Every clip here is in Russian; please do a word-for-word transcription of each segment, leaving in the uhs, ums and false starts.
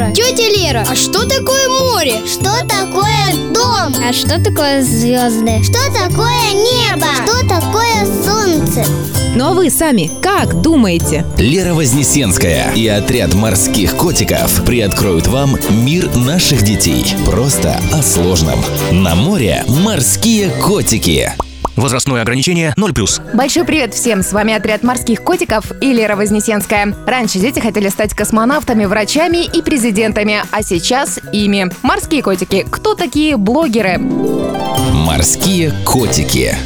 Лера! Тетя Лера, а что такое море? Что такое дом? А что такое звезды? Что такое небо? Что такое солнце? Ну а вы сами как думаете? Лера Вознесенская и отряд морских котиков приоткроют вам мир наших детей. Просто о сложном. На море морские котики. Возрастное ограничение ноль плюс. Большой привет всем! С вами отряд морских котиков и Лера Вознесенская. Раньше дети хотели стать космонавтами, врачами и президентами, а сейчас ими. Морские котики. Кто такие блогеры? Морские котики.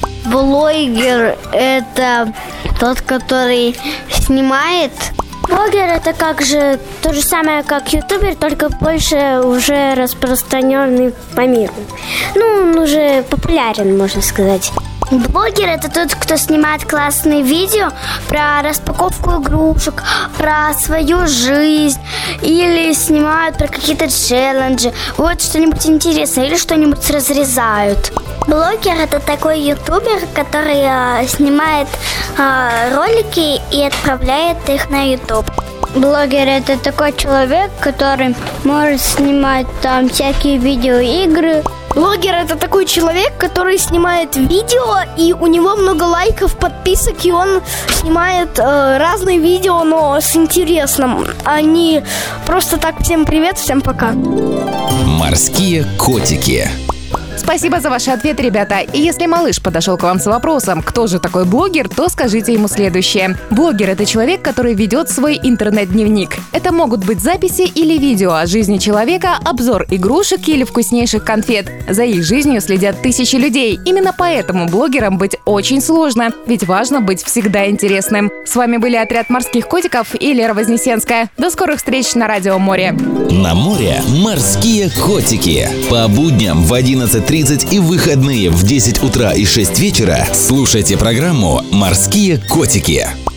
Блогер – это тот, который снимает. Блогер — это как же то же самое, как ютубер, только больше уже распространенный по миру. Ну, он уже популярен, можно сказать. Блогер — это тот, кто снимает классные видео про распаковку игрушек, про свою жизнь, или снимают про какие-то челленджи, вот что-нибудь интересное, или что-нибудь разрезают. Блогер — это такой ютубер, который э, снимает э, ролики и отправляет их на ютуб. Блогер – это такой человек, который может снимать там всякие видеоигры. Блогер – это такой человек, который снимает видео, и у него много лайков, подписок, и он снимает э, разные видео, но с интересным, а не просто так всем привет, всем пока. Морские котики. Спасибо за ваши ответы, ребята. И если малыш подошел к вам с вопросом, кто же такой блогер, то скажите ему следующее. Блогер – это человек, который ведет свой интернет-дневник. Это могут быть записи или видео о жизни человека, обзор игрушек или вкуснейших конфет. За их жизнью следят тысячи людей. Именно поэтому блогерам быть очень сложно, ведь важно быть всегда интересным. С вами были отряд морских котиков и Лера Вознесенская. До скорых встреч на Радио Море. На море морские котики. По будням в одиннадцать тридцать и выходные в десять утра и шесть вечера слушайте программу «Морские котики».